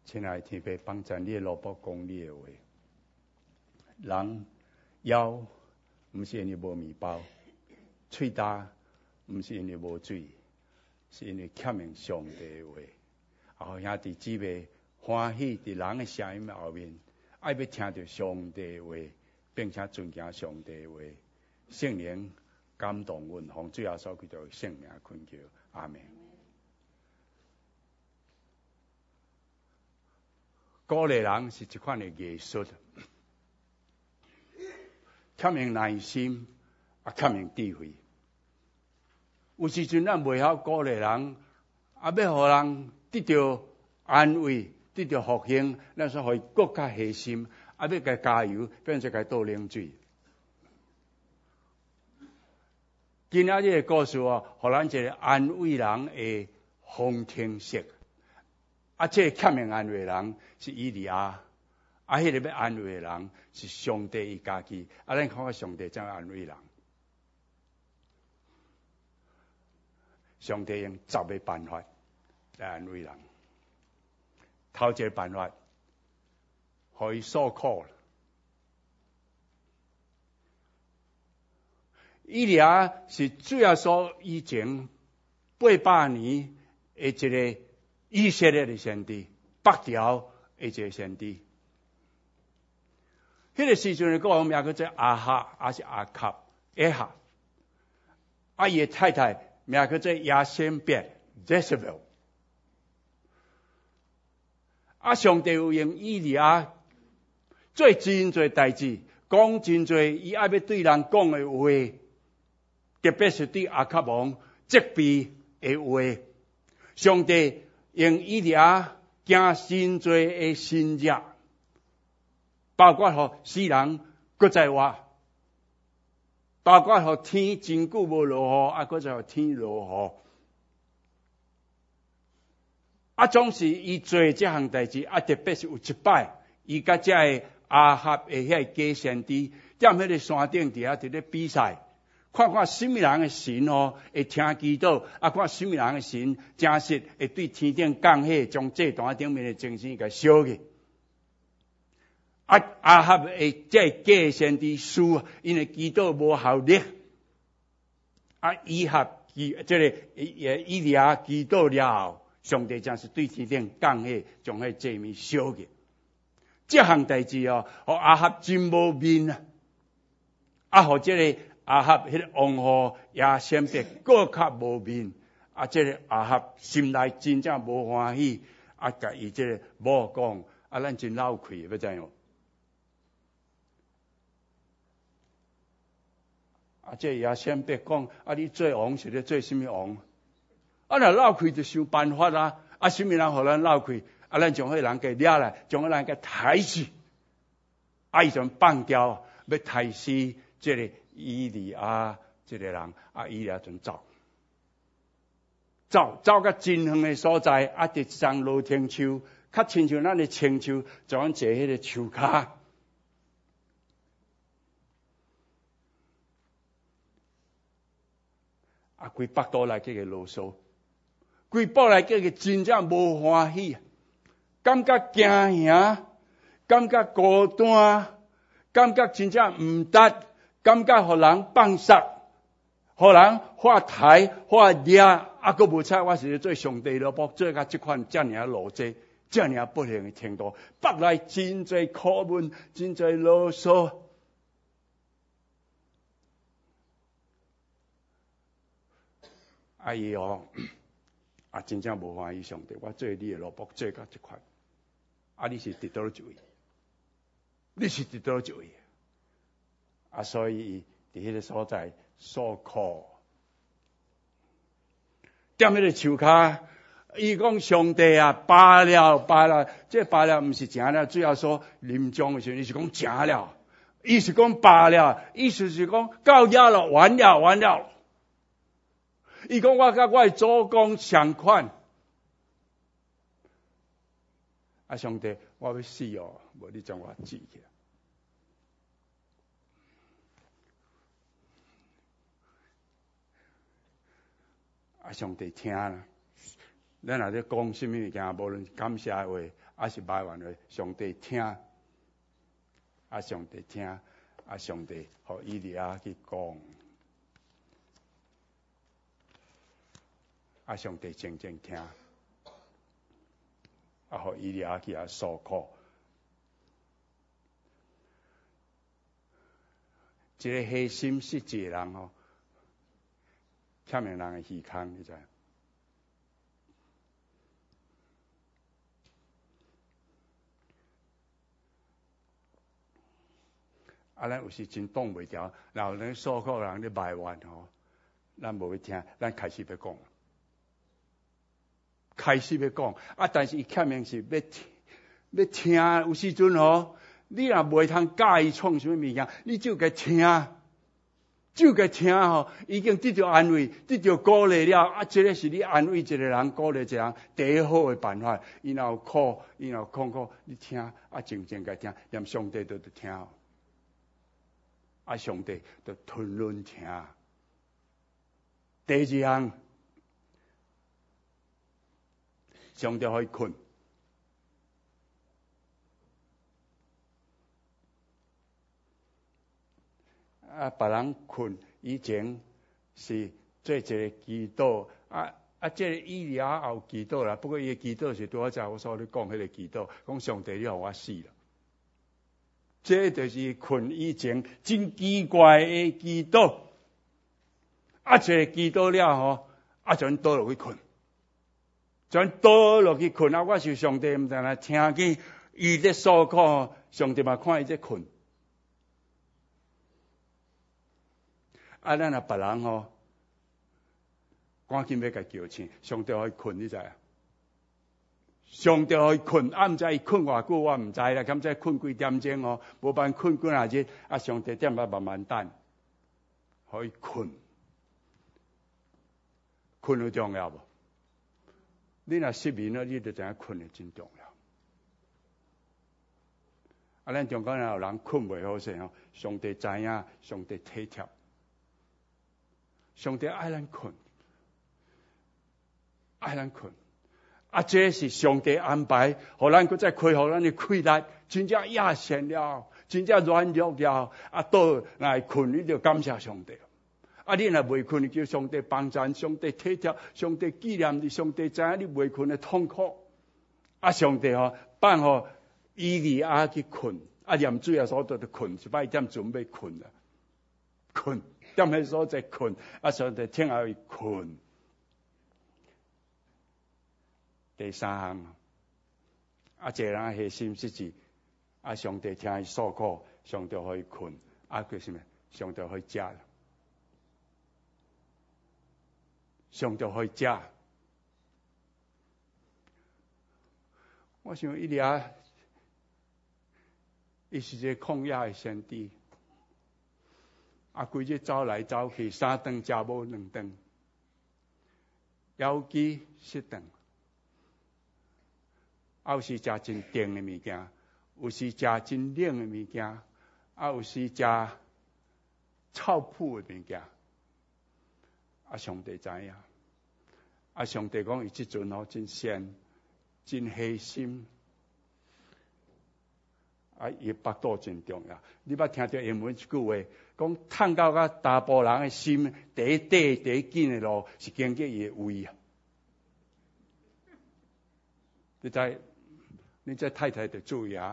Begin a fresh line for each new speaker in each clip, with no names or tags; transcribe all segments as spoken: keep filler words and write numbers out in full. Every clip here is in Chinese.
亲爱的天父，帮助你的萝卜讲你的话。人枵不是因为无面包，嘴焦不是因为无水，是因为欠命上帝的话。后兄弟姊妹欢喜伫人的声音后面，爱要听到上帝的话，并且尊敬上帝的话。圣灵感动阮，奉主耶稣基督的圣名恳求，阿门。鼓励人是一款的艺术，欠命耐心，也欠命智慧。有时阵咱袂晓鼓励人，啊，要互人得到安慰，得到复兴，咱说互伊更加热心，啊，要甲加油，变做甲倒冷水。今仔日的故事哦，互咱一个安慰人的方程式。啊，这个欠命安慰人是以利亚，啊，迄个要安慰的人是上帝伊家己。啊，咱看看上帝怎样安慰人。上帝用十个办法来安慰人。头一个办法，互伊诉苦。以利亚是主要说以前八百年的一个以色列的先知，北条的一个先知。迄个时阵的国王名叫做亚哈，还是亚卡亚哈。啊，伊的太太名叫做亚先别 Jezebel。啊，上帝有用以利亚做真侪代志，讲真侪伊爱要对人讲的话。特别是对亚卡王责备的话，上帝用以利亚行真侪的神迹，包括互死人搁再活，包括互天真久无落雨，啊，搁再互天落雨，啊，总是伊做这项代志，啊，特别是有一摆，伊甲这个亚哈的遐个假先知，踮迄个山顶底下伫咧比赛。看看什么人的神哦，会听祈祷；啊，看什么人的神真实会对天顶降下，将祭坛顶面的精神给烧去。啊，亚哈的这假先知输，因为祈祷无效力。啊，以哈祈这个以利亚祈祷了后，上帝真是对天顶降下，将迄祭物烧去。这项代志哦，互亚哈真无面啊！啊，互这个。亚哈迄个王后亚先别更较无面，啊，这个亚哈心内真正无欢喜，啊，甲伊这个某讲，啊，咱真闹气，要怎样？啊，这亚先别讲，啊，你做王是咧做什么王？啊，若闹气就想办法啦，啊，什么人互咱闹气？啊，咱将迄人给抓来，将迄人给抬死，啊，伊就放掉，要抬死这个。以利亚这个人，啊，以利亚就走，走走到真远的所在，啊，伫一丛罗天树，较亲像咱的青树，就按坐迄个树骹，啊，规北岛来叫个啰嗦，规北来叫个真正无欢喜，感觉惊吓，感觉孤单，感觉真正毋值。感觉互人放杀，互人发台发掠，啊，佫无彩，我是做上帝萝卜，做甲即款遮尔路济，遮尔不幸的程度，北来真侪苦闷，真侪啰嗦。啊伊哦，啊真正无欢喜上帝，我做你的萝卜，做甲即款，啊你是得到了一位，你是得到了一位。啊，所以伫迄个所在受苦，踮迄个树骹，伊讲上帝啊，罢了罢了，这罢了毋是诚了，主要说临终的时候，伊是讲诚了，伊是讲罢了，意思是讲到遐了，完了完了。伊讲我甲我的祖公相款，啊上帝，我要死哦，无你将我治起来。啊，上帝听啦， 咱若咧讲什么物件，无论感谢的话，还是埋怨的话，上帝听，啊上帝听，啊上帝互伊利亚去讲，啊上帝静静听，啊互伊利亚去啊诉苦。一个黑心失志的人吼，欠命人的耳孔，你知？啊，咱有时真挡袂牢，然后咱诉苦人咧埋怨吼，咱无去听，咱开始要讲，开始要讲，啊，但是伊欠命是要听，要听，有时阵吼。你若袂通教伊创什么物件，你就该听，就该听吼，已经得到安慰，得到鼓励了。啊，这个是你安慰一个人、鼓励一个人第一好的办法。伊若有苦，伊若有困苦，你听，啊，静静该听，连上帝都得听，啊，上帝都吞论听。第二项，上帝可以困。啊，别人困以前是做一个祈祷，啊啊，这个以利亚也有祈祷啦。不过伊个祈祷是拄好在我所咧讲迄个祈祷，讲上帝你互我死了。这就是困以前真奇怪的祈祷，啊，一个祈祷了吼，啊，就倒落去困，就倒落去困啊！我是上帝，毋知影听见伊咧诉苦，上帝嘛看伊在困。啊，咱若别人吼，赶紧要甲叫醒，上帝可以困，你知啊？上帝可以困，啊，毋知伊困偌久，我毋知啦。敢知困几点钟哦？无办困几啊日，啊，上帝点啊慢慢等，可以困，困有重要无？你若失眠了，你就知影困是真重要。啊，咱中国人有人困袂好势吼，上帝知影，上帝体贴。上帝爱咱困，爱咱困，啊，这是上帝安排，互咱搁再开互咱的气力，真正亚善了，真正软弱了，啊，倒来困，你就感谢上帝。啊，你若未困，叫上帝帮助，上帝体贴，上帝纪念你，上帝知影你未困的痛苦。啊，上帝吼，放互以利亚去困，啊，念水啊，所到的困，一摆点准备困了，困。踮迄所在困，啊，上帝听下伊困。第三项，啊，一个人黑心失志，啊，上帝听伊诉苦，上帝可以困，啊，叫什么？上帝可以食，上帝可以食。我想伊俩，伊是一个抗压的先知。啊，规日走来走去，三顿食无两顿，腰肌失顿，有时食真甜的物件，有时食真冷的物件，啊，有时食臭腐的物件。啊，上帝知影，啊，上帝讲伊即阵吼真善，真黑心。啊，伊腹肚真重要。你捌听到英文一句话，讲探到甲大部人的心，第一短、第一紧的路是经过伊的胃啊。你知，你这太太得注意啊。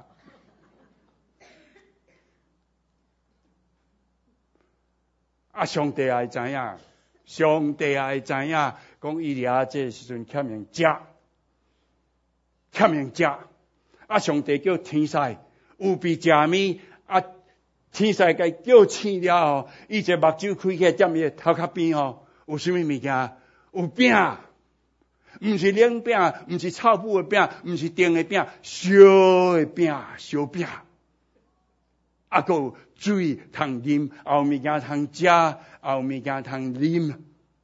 啊，上帝也知影，上帝也知影，讲伊俩这时阵欠命食，欠命食。啊，上帝叫天使。有比食面啊，天使甲叫醒了后，伊这目睭开起，踮伊个头壳边吼，有啥物物件？有饼，毋是冷饼，毋是臭腐的饼，毋是甜的饼，烧的饼，烧饼。啊，还有水通啉，也有物件通食，也有物件通啉。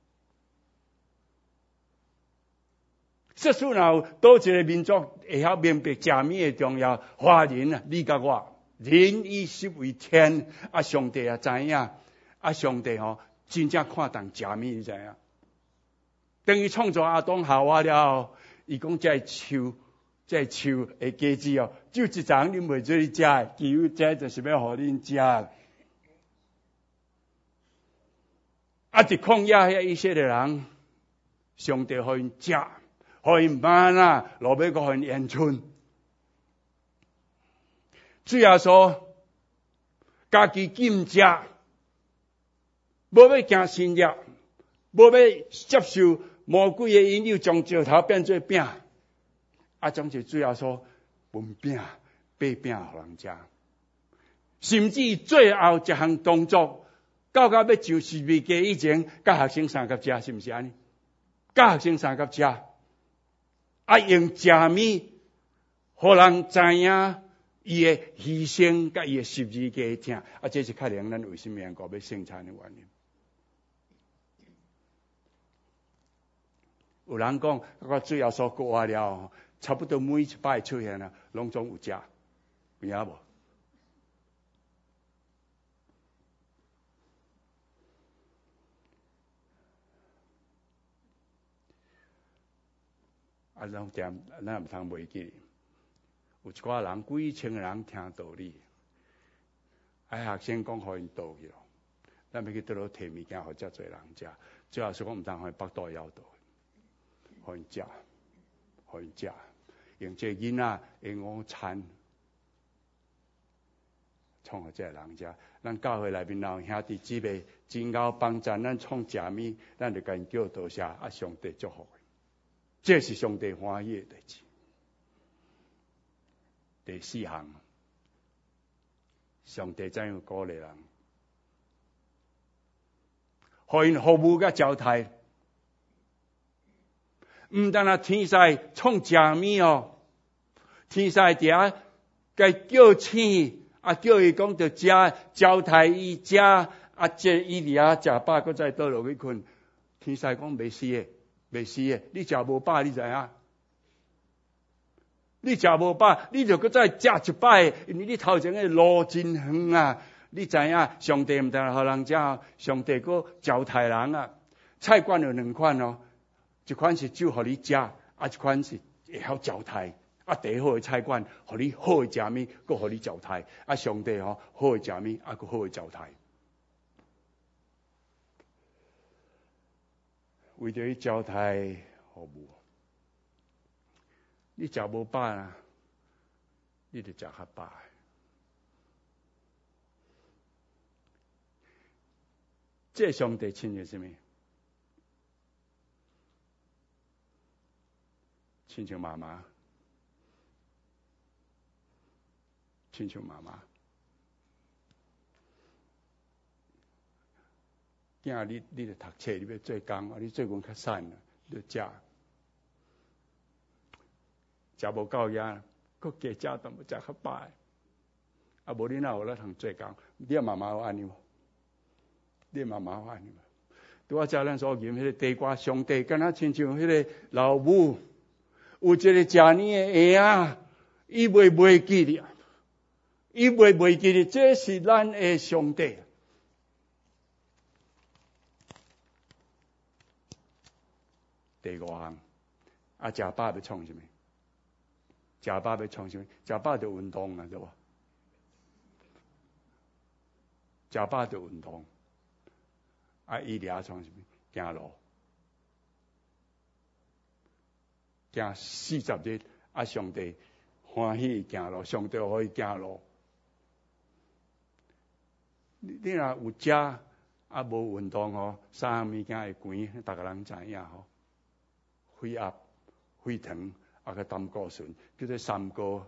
即使有倒一个民族会晓明白食面的重要，华人啊，你甲我，人以食为天，啊，上帝也知影，啊，上帝吼、哦、真正看重食面，你知影？ 等于创造亚当夏娃了后，伊讲这树，这树的果子哦，就一丛恁袂做你食，其余这就是要互恁食。啊，伫旷野遐以色列人，上帝互因食，互因mana，落尾个互因烟春。主耶稣家己禁食，无要行新约，无要接受魔鬼的引诱，将石头变做饼。啊，总是主耶稣分饼、掰饼互人食，甚至最后一项动作，到到要上十字架以前，甲学生三甲食，是毋是安尼？甲学生三甲食，啊，用食物，互人知影伊的牺牲，甲伊的十字架的疼，啊，这是确定咱为什么能够要生产的原因。有人讲，我主耶稣过完了，差不多每一摆出现啊，拢总有食，有影无？啊，咱点咱毋通袂记。有一寡人几千个人听道理，啊，学生讲互因倒去咯，咱要去倒落摕物件，互遮侪人食。主要是讲毋通互因腹肚枵倒，互因食，互因食，用这囡仔的午餐，创互遮人食。咱教会内面若有兄弟姊妹真够帮衬，咱创食物，咱就甲因叫多谢，啊，上帝祝福。这是上帝欢喜的代志。第四项，上帝怎样鼓励人？互因服务甲招待，毋但啊天使创食物哦，天使伫遐该叫醒，啊叫伊讲着食，招待伊食，啊这伊伫遐食饱，搁再倒落去困。天使讲袂死的，袂死的，你食无饱，你知影？你食无饱，你就搁再食一摆，因为你头前的路真远啊！你知影，上帝毋但互人食，上帝搁招待人啊。菜馆有两款哦，一款是酒互你食，啊一款是会晓招待。啊，第好的菜馆，互你好的食物，搁互你招待。啊，上帝吼好的食物，啊搁好的招待。为着伊招待服务。你食无饱啊，你就食较饱。这上帝亲像什么？亲像妈妈，亲像妈妈。囝，你你著读册，你要做工，你做工较瘦啦，你著食。食无够呀，搁加食淡薄食较饱。啊，无你哪有咧通做工？你妈妈有安尼无？你妈妈有安尼无？拄啊，遮咱所念迄个地瓜，上帝敢若亲像迄个老母，有一个食年的下仔，伊袂袂记哩，伊袂袂记哩，这是咱的上帝。第五项，啊，食饱要创什么？食饱要创什么？食饱就运动啊，对无？食饱就运动。啊，伊俩创什么？行路，行四十日，啊，上帝欢喜伊行路，上帝可以行路。你你若有食啊，无运动吼，啥样物件会悬？逐个人知影吼。血压、血糖，啊个胆固醇，叫做三高。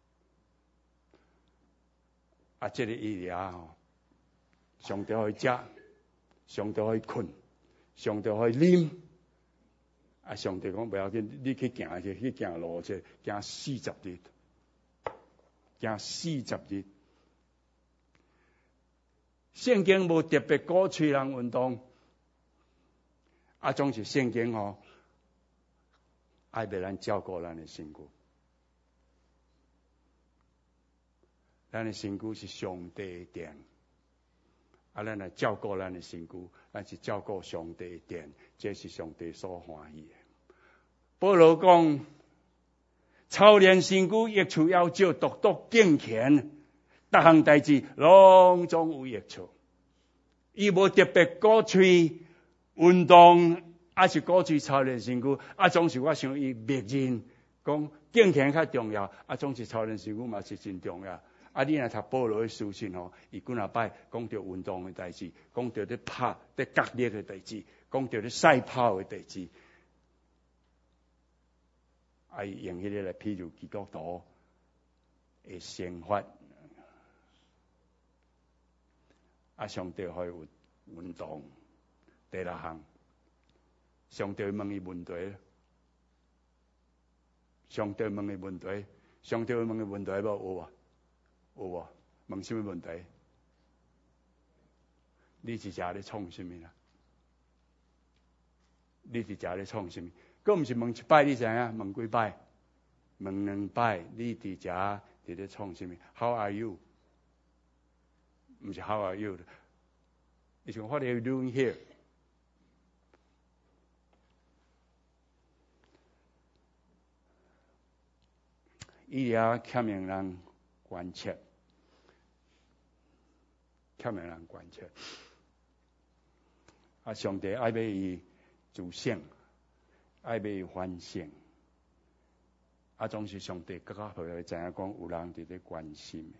啊，这个医疗吼，上帝可以食，上帝可以困，上帝可以啉。啊，上帝讲不要紧，你去行去，去行路去，行四十日，行四十日。圣经无特别鼓吹人运动，啊，总是圣经吼。爱要咱照顾咱的身躯，咱的身躯是上帝的殿， 啊，咱来照顾咱的身躯，咱是照顾上帝的殿，这是上帝所欢喜的。保罗讲，操练身躯，益处要少，独独敬虔，各项代志拢总有益处。伊无特别鼓吹运动，还是鼓吹操练身躯，啊，总是我想伊默认讲敬虔较重要，啊，总是操练身躯嘛是真重要。啊，你若读保罗的书信吼，伊几若摆讲到运动的代志，讲到咧拍咧角力的代志，讲到咧赛跑的代志，啊，伊用迄个来譬如基督徒的生活，啊，上帝可以有运动。第六项，上帝问伊问题，上帝问伊问题，上帝问伊问题无有啊？有无？问什么问题？你是家咧创什么啦？你是家咧创什么？佫毋是问一摆，你知影？问几摆？问两摆，你伫家伫咧创什么 ？How are you？ 毋是 How are you？ 你想 What are you doing here？ 伊也欠命人关切。欠命人关切，啊！上帝爱要伊自省，爱要伊反省，啊！总是上帝更较好知影讲有人伫咧关心，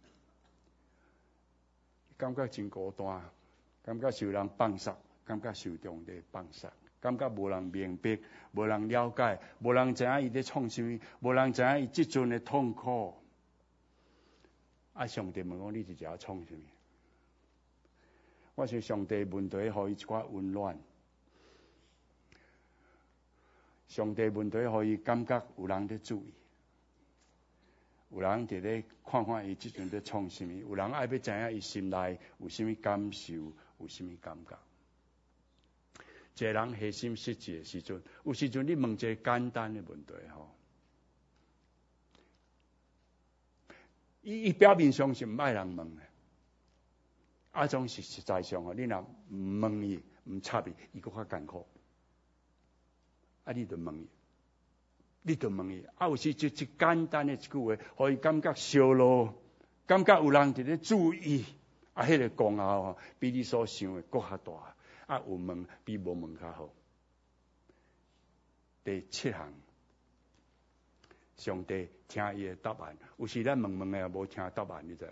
感觉真孤单，感觉受人放杀，感觉受上帝放杀，感觉无人明白，无人了解，无人知影伊咧创啥物，无人知影伊即阵的痛苦。啊！上帝问讲：你是只创啥物？我想上帝问题，互伊一寡温暖；上帝问题，互伊感觉有人在注意，有人伫咧看看伊即阵在创啥物，有人爱要知影伊心内有啥物感受，有啥物感觉。一个人虚心实志的时阵，有时阵你问一个简单的问题吼，伊伊表面上是毋爱人问的。啊，种是实在上哦，你若唔问伊，唔插伊，伊搁较艰苦。啊，你着问伊，你着问伊。啊，有时就一简单的一句话，互伊感觉烧脑，感觉有人伫咧注意。啊，迄个功效哦，比你所想的搁较大。啊，有问比无问较好。第七项，上帝听伊的答案。有时咱问问的也无听答案，你知影？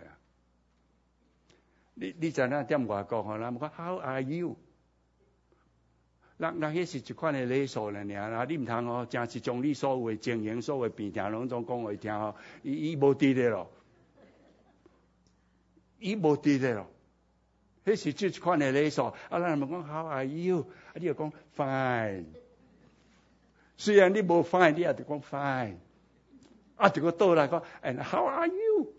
你你知影踮外国吼，人讲 How are you？ 人人迄是一款的礼数了尔，啊，你毋通吼，真是将你所有的经营、所有的病痛拢总讲互伊听吼，伊伊无伫咧咯，伊无伫咧咯，迄是即一款的礼数。啊，咱问讲 How are you？ 啊，你就讲 Fine。虽然你无 fine， 你也得讲 fine。啊，就个倒来讲 ，And how are you？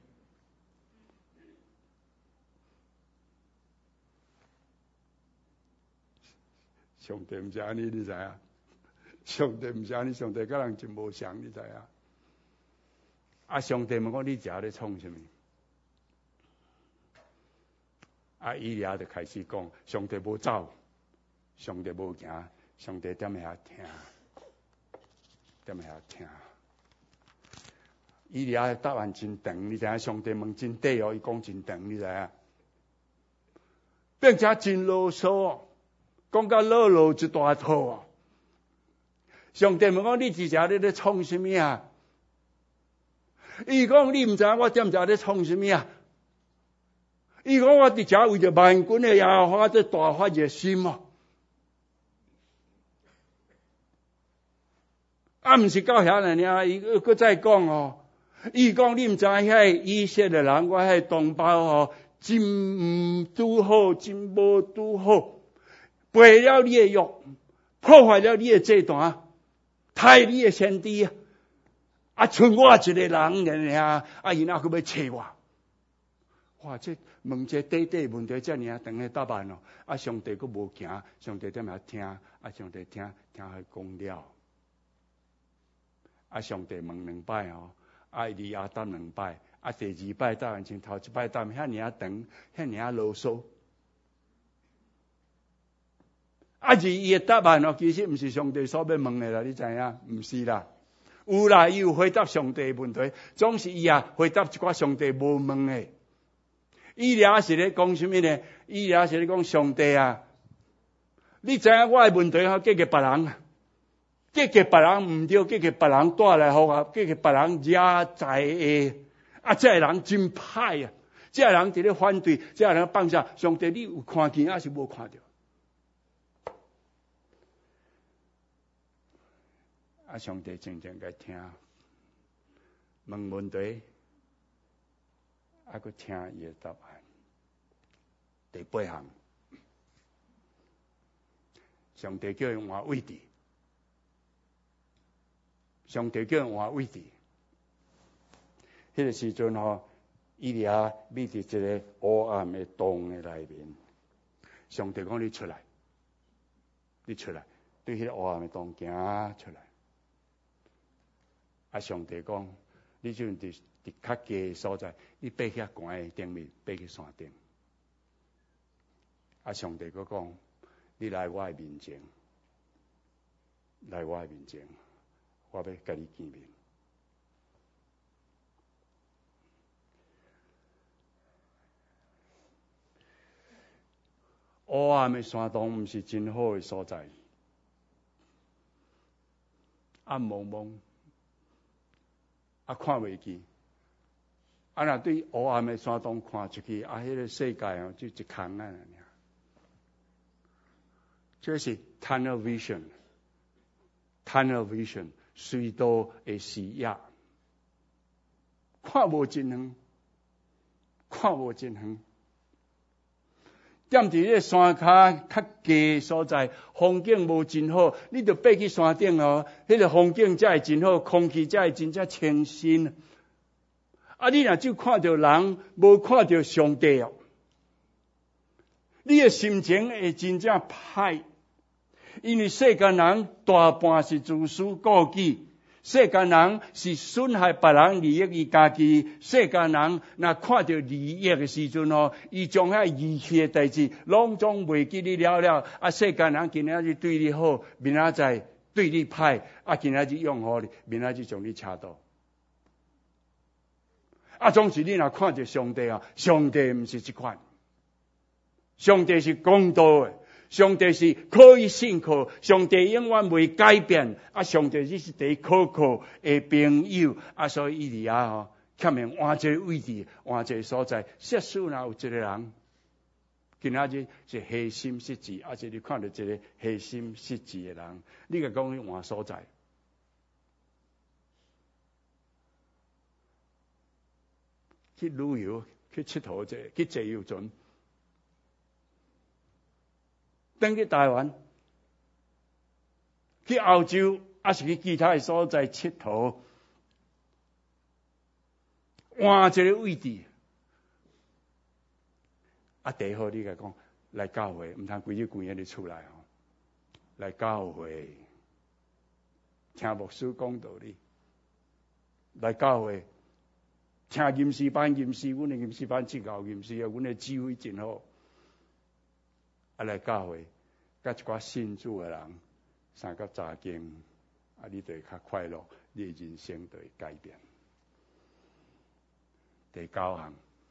上帝毋是安尼，你知影？上帝毋是安尼，上帝甲人真无相，你知影？啊，上帝问讲你遮咧创啥物？啊，伊俩就开始讲，上帝无走，上帝无行，上帝踮遐听，踮遐听。伊俩的答案真长，你知影？上帝问真短哦，伊讲真长，你知影？并且真啰嗦哦。讲到老老一大套啊！上帝问讲你伫遮咧咧创啥物啊？伊讲你毋知影我踮遮咧创啥物啊？伊讲我伫遮为着万军的耶和华在大发热心哦。啊，毋是到遐尔尔，伊佫再讲哦。伊讲你毋知影遐以色列人，我遐同胞哦，真毋拄好，真无拄好。背了你的约，破坏了你的祭坛，害你的先知啊！啊，剩我一个人尔，啊，伊哪去要找我？哇！这问这短短问题，遮尔啊长的答案哦！啊，上帝佫无行，上帝踮遐听，啊，上帝听听还讲了，啊，上帝问两摆哦，啊，伊阿答两摆，啊，第二摆答案像头一摆答遐尔啊长，遐尔啊啰嗦。 啊，是伊的答案哦，其实毋是上帝所要问的啦，你知影？毋是啦，有啦，伊有回答上帝的问题，总是伊啊回答一寡上帝无问的。伊俩是咧讲什么呢？伊俩是咧讲上帝啊，你知影我的问题吼，嫁给别人啊，嫁给别人毋对，嫁给别人带来好啊，嫁给别人惹在下，啊，这个人真歹啊！这个人伫咧反对，这个人放下，上帝你有看见还是无看到？啊，上帝静静甲听，问问题，啊，佮听伊的答案。第八项，上帝叫伊换位置，上帝叫伊换位置。迄个时阵吼，伊俩秘伫一个黑暗的洞的内面，上帝讲你出来，你出来，对迄个黑暗的洞行出来。啊，上帝讲，你就伫伫较低的所在，你爬遐悬的顶面，爬去山顶。啊，上帝佫讲，你来我的面前，来我的面前，我要甲你见面。黑暗的山洞毋是真好的所在，暗蒙蒙。啊，看袂见。啊，若对黑暗的山洞看出去，啊，迄、那个世界哦，就一空啊，这是 tunnel vision，tunnel vision 隧道的视野，看无真远，看无真远。踮伫咧山骹较低所在，风景无真好，你着爬去山顶哦，迄、那个风景才会真好，空气才会真正清新。啊，你若只看到人，无看到上帝哦，你的心情会真正歹，因为世间人大半是自私顾己。世间人是损害别人利益伊家己，世间人若看到利益的时阵哦，伊将遐义气的代志，拢总袂记你了了。啊，世间人今仔日对你好，明仔载对你歹，啊，今仔日用好你，明仔日将你掐倒。啊，总是你若看到上帝啊，上帝毋是即款，上帝是公道的。上帝是可以信靠，上帝永远袂改变。啊，上帝只是第一可靠的朋友。啊，所以伊伫啊吼，欠命换一个位置，换一个所在。设使若有一个人，今仔日是黑心失志，啊，是你看到一个黑心失志的人，你甲讲伊换所在，去旅游，去佚佗者，去坐游船。登去台湾，去澳洲，还是去其他的所在佚佗，换一个位置。啊，第一好你甲讲，来教会，毋通规日规日就出来哦。来教会，听牧师讲道理。来教会，听吟诗班，吟诗，阮的吟诗班真够吟诗啊，阮的智慧真好。啊，来教会，甲一寡信主的人，三甲查经，啊，你就会较快乐，你的人生就会改变。第九项，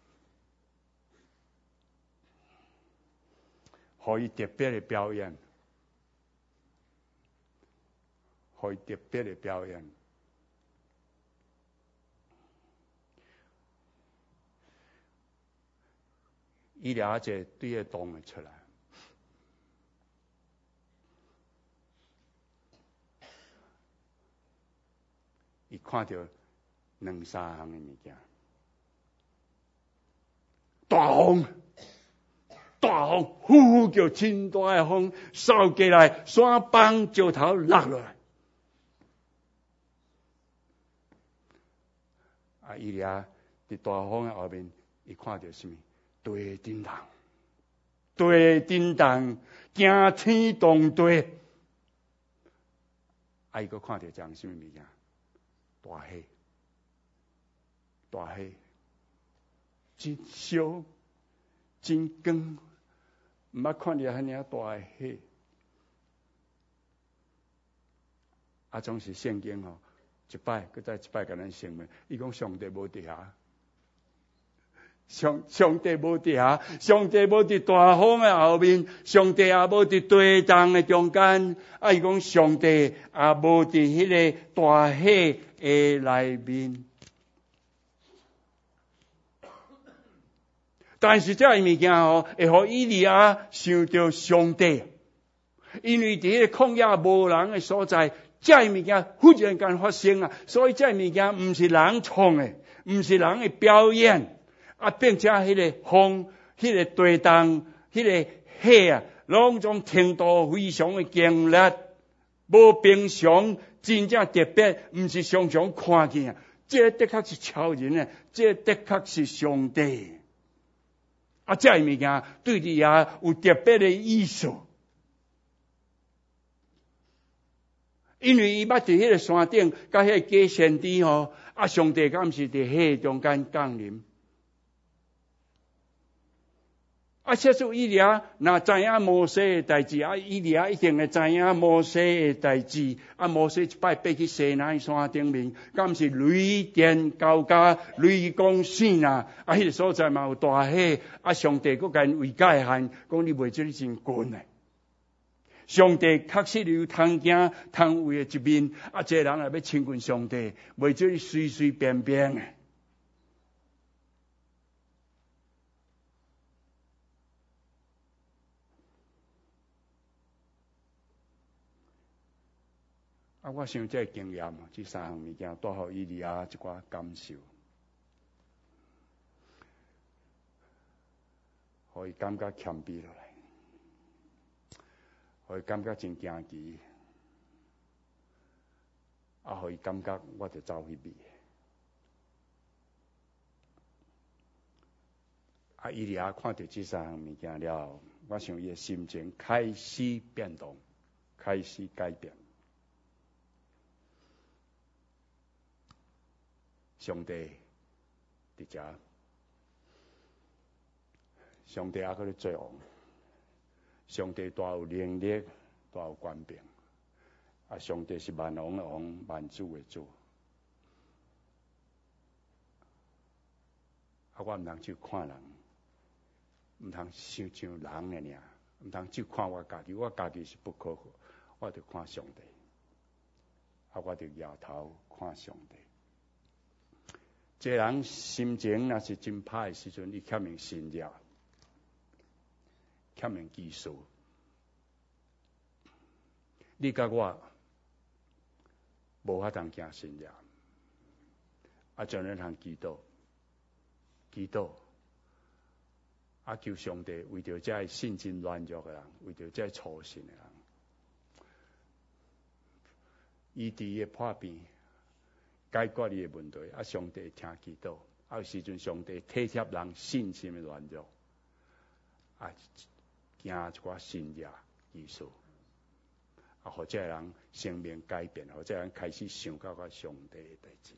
互伊特别的表演，互伊特别的表演。伊了解对个洞会出来。伊看到两三项的物件，大风，大风，呼呼叫，真大的风扫过来，山崩石头落落来。啊，伊俩伫大风的后面，伊看到什么？地震动，地震动，惊天动地。啊，伊佫看到像什么物件？大火，大火，真烧，真光，毋捌看到遐尔大的火。 啊，总是圣经吼，一摆搁再一摆甲咱声明，伊讲上帝无伫遐。上上帝无伫遐，上帝无伫大风的后面，上帝也无伫地动的中间。啊，伊讲上帝也无伫迄个大海的内面。但是这物件吼，会互以利亚想到上帝，因为伫迄个旷野无人的所在，这物件忽然间发生啊，所以这物件毋是人创的，毋是人的表演。啊，并且迄个风、迄个地动、迄个海啊，拢种程度非常的强烈，无平常，真正特别，毋是常常看见。这的确是超人啊，这的确是上帝。啊，这物件对你也有特别的意思，因为伊捌伫迄个山顶，甲迄个假先知吼，啊，上帝敢毋是伫海中间降临？啊，切出以利亚若知影摩西的代志，啊，以利亚一定会知影摩西的代志。啊，摩西一摆爬去西奈山顶面，敢是雷电交加、雷公闪啊！啊，迄个所在嘛有大海，啊，上帝佫甲因为界限，讲你袂做你真近诶。上帝确实有通行通位的一面，啊，这人也要亲近上帝，袂做你随随便便诶。啊，我想这经验，这三项物件带互以利亚一寡感受，互伊感觉谦卑落来，互伊感觉真惊奇，啊，互伊感觉我着走去边。啊，以利亚看到这三项物件了后，我想伊的心情开始变动，开始改变。上帝伫遮，上帝还搁咧做王，上帝大有能力，大有权柄。啊，上帝是万王的王，万主的主。啊，我毋通只看人，毋通想像人的尔，毋通只看我家己，我家己是不可靠，我着看上帝。啊，我着摇头看上帝。这人心情若是真歹的时阵，伊欠用信任，欠用技术。你甲我无法通行信任，啊，就咱通祈祷，祈祷，啊，求上帝为着这信心软弱的人，为着这粗心的人，医治伊的破病。解决你的问题，啊！上帝听祈祷，啊！有时阵上帝体贴人信心的软弱，啊，行一寡信仰艺术，啊，或者人生命改变，或者人开始想到个上帝的代志，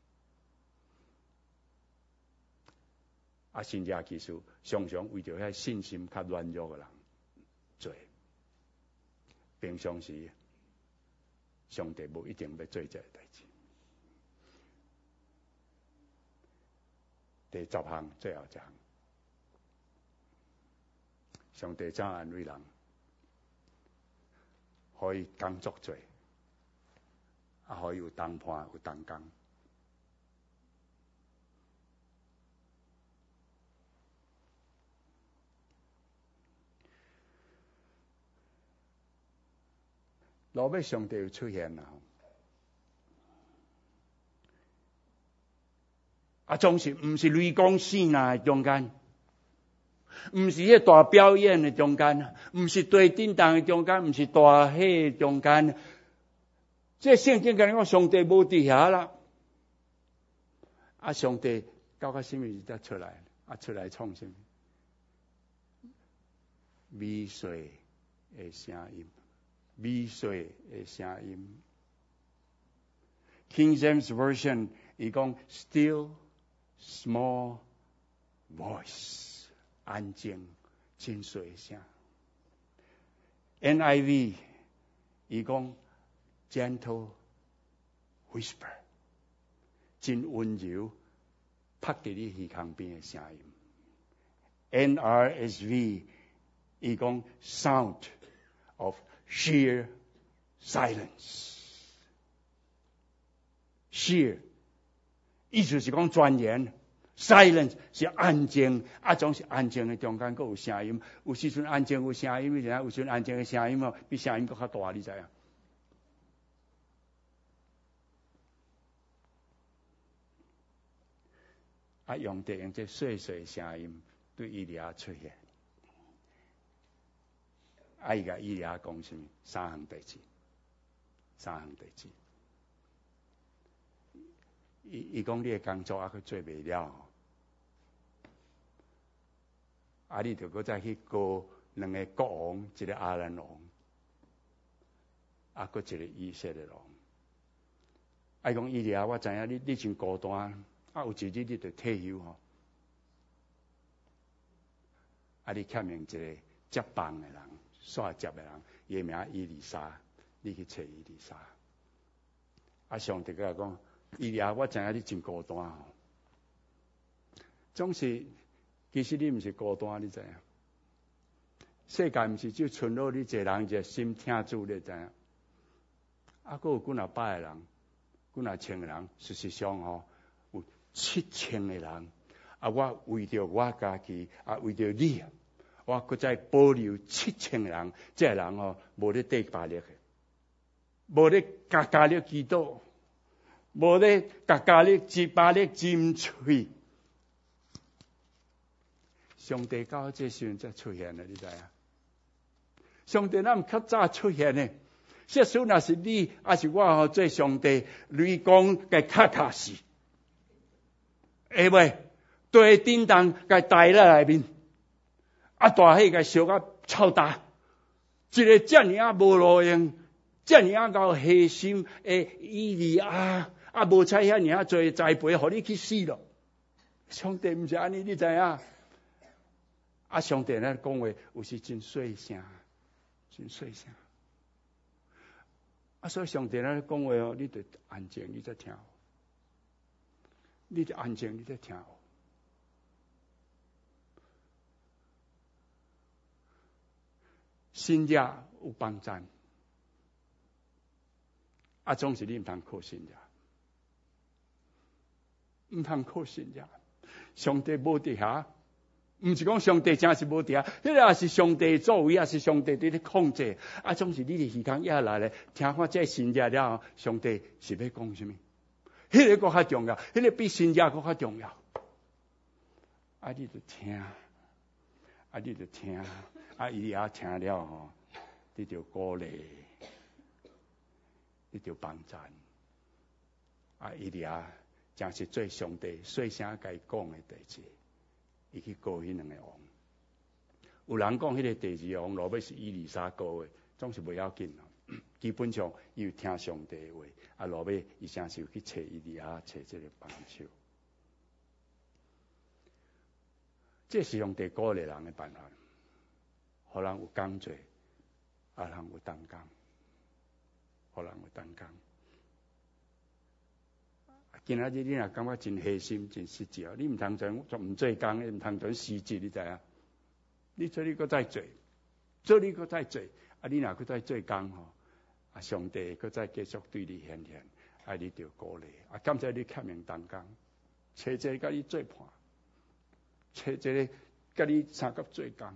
啊，信仰技术常常为着遐信心较软弱的人做，平常时上帝无一定要做这个代志。第十项，最后一项，上帝怎安慰人，可以工作做，啊，可以有同伴有同工。落尾上帝有出现啦。啊，总是毋是雷公闪啊中间，毋是迄大表演的中间，毋是地震动的中间，毋是大海的中间。这圣经甲你讲，上帝无伫遐啦。啊，上帝到个什么时才出来？啊，出来创什么？米水的声音，米水的声音。King James Version 伊讲 still。Small voice， 安静、清水声。N I V 伊讲 gentle whisper， 真温柔，拍伫你耳孔边的声音。N R S V 伊讲 sound of sheer silence。sheer 意思是讲专言。silence 是安静，啊，总是安静的中间，佫有声音。有时阵安静有声音，你知影？有时阵安静的声音哦，比声音佫较大，你知影？啊，用地用这细细的声音对伊利亚出现。啊，伊甲伊利亚讲什么？三项代志，三项代志。伊伊讲你的工作还佫做袂了。啊！你着搁再去告两个国王，一个阿兰王，啊，搁一个以色列王。啊，讲伊俩，我知影你你真孤单，啊，有一日你着退休吼。啊，你欠命一个接棒的人，煞接的人，伊名伊丽莎，你去找伊丽莎。啊，上帝甲讲，伊俩，我知影你真孤单吼，总是。其实你毋是孤单，你知影？世界毋是只存了你一个人，一个心听主，你知影？啊，佫有几若百个人，几若千个人，事实上吼，有七千个人。啊，我为着我家己，啊，为着你，我佫再保留七千个人。这个人吼，无咧得巴力的，无咧加加力祈祷，无咧加加力自巴力尖喙。上帝到这时阵才出现了，你知影？上帝哪毋较早出现呢？即使若是你，还是我吼，做上帝雷公嘅卡卡士，会袂？对叮当嘅带来内面，啊大火嘅烧甲臭大，一个遮尔啊无路用，遮尔啊够黑心诶伊利亚，啊无采遐尔啊做栽培，互你去死咯！上帝毋是安尼，你知影？啊！上帝咧讲话有时真细声，真细声。啊，所以上帝咧讲话哦，你得安静，你才听。你得安静，你才听。信者有帮助，啊，总是你毋通靠信者，毋通靠信者。上帝无伫遐。毋是讲上帝真是无伫啊，迄个也是上帝作为，也是上帝伫咧控制。啊，总是你的耳孔也来咧，听看这信者了后，上帝是要讲什么？迄个佫较重要，迄个比信者佫较重要。啊，你就听，啊，你就听，啊，伊也听了吼，你就鼓励，你就帮助。啊，伊也真是做上帝细声甲伊讲的代志。伊去告迄两个王，有人讲迄个第二王落尾是伊丽莎告的，总是袂要紧咯。基本上伊有听上帝的话，啊落尾伊真是有去找伊利亚，找这个帮手。这是上帝鼓励人的办法，互人有工作，啊人有担当，互人有担当。今仔日你若感觉真黑心、真实际，你毋通做做毋做工，你毋通做实际，你知影？你做你搁再做，做你搁再做，啊！你若搁再做工吼，啊！上帝搁再继续对你显现，啊！你就鼓励，啊！感谢你欠命担工，找一个甲你做伴，找一个甲你参甲做工，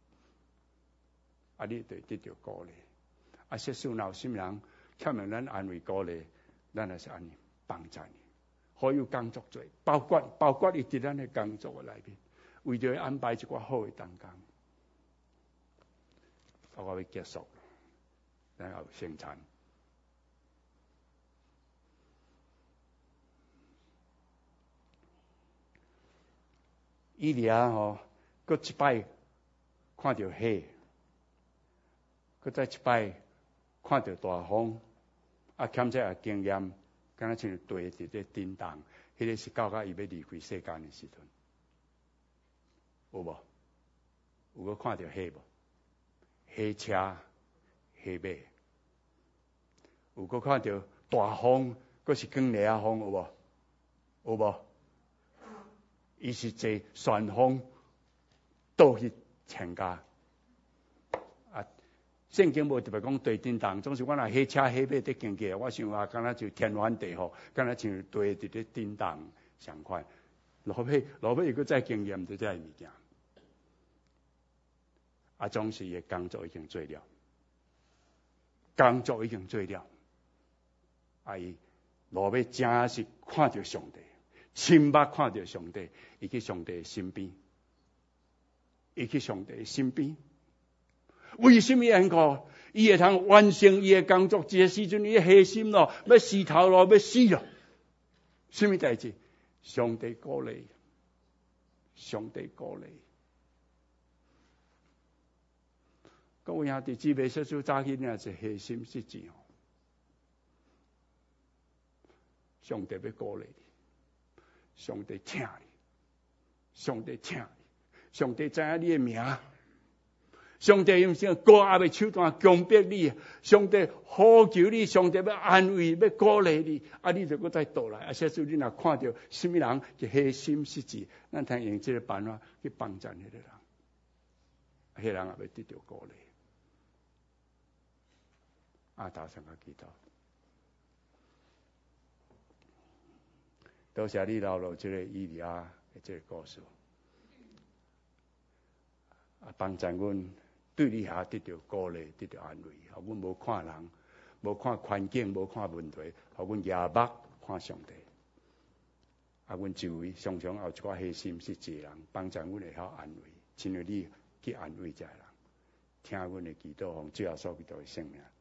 啊！你就得到鼓励，啊！实事若有心人欠命咱安慰鼓励，咱也是安尼帮助你。好有工作做，包括包括伊伫咱的工作的内面，为着安排一寡好的担工。我要结束，然后生产。伊利亚吼，搁一摆看到火，搁再一摆看到大风，啊，欠这也经验。敢若像地伫咧震动，迄个是到甲伊要离开世间的时阵，有无？有无看到火无？火车、火马，有无看到大风佫是讲雷啊风有无？有无？伊是坐旋风倒去参加。啊，圣经无特别讲地震动，总是我若火车火马伫行过，我想啊，敢若就天翻地覆，敢若像地伫咧震动相款。落尾落尾，伊佫再经验着这物件。啊，总是伊工作已经做了，工作已经做了，啊伊落尾真是看到上帝，亲目看到上帝，伊去上帝身边，伊去上帝身边。为什么缘故？伊会通完成伊的工作？这个时阵伊黑心咯，要死头咯，要死咯。什么代志？上帝鼓励，上帝鼓励。各位兄弟姊妹，小小早起呢是黑心失志哦。上帝要鼓励你，上帝请你，上帝请你，上帝知影你的名。上帝用什高压的手段强迫你，上帝呼求你，上帝要安慰、要鼓励你，啊，你就搁再倒来。啊，下次你若看到什么人就黑心失志，咱通用这个办法去帮助那个人，迄个人也要得到鼓励。啊，大声个祈祷，多谢你留落这个以利亚的这个故事，啊，帮助阮对你下得到鼓励，得到安慰。互阮无看人，无看环境，无看问题，互阮夜目看上帝。啊，阮周围常常有一寡黑心失志人，帮助阮会晓安慰，亲像你去安慰这人，听阮的祈祷，奉主耶稣基督的圣名。